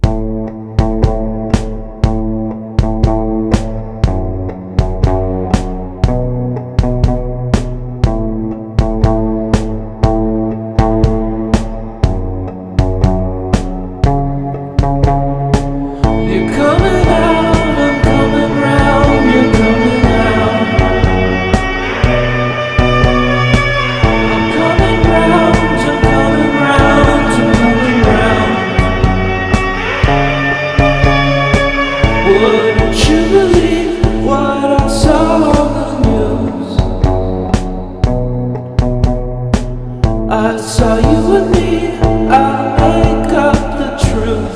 Wouldn't you believe what I saw on the news? I saw you and me, I make up the truth.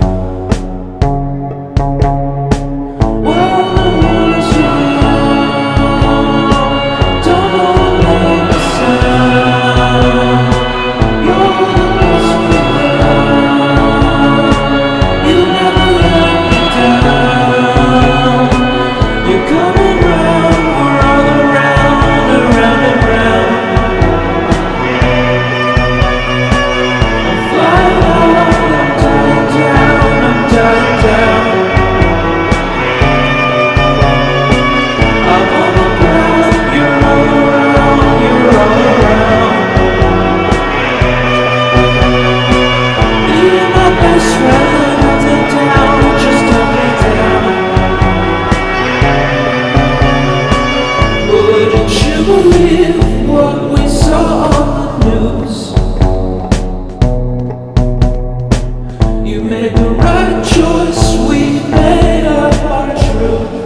Well, the world is wrong, don't make a sound. You're the best friend, you never let me down. You're coming round, we're all around, around and round. I'm flying out, I'm dying down, I'm dying down. I'm on the ground, you're all around, you're all around. You're my best friend, up and down, just up and down. Wouldn't you believe what we saw on the news? You made the right choice, we made up our truth.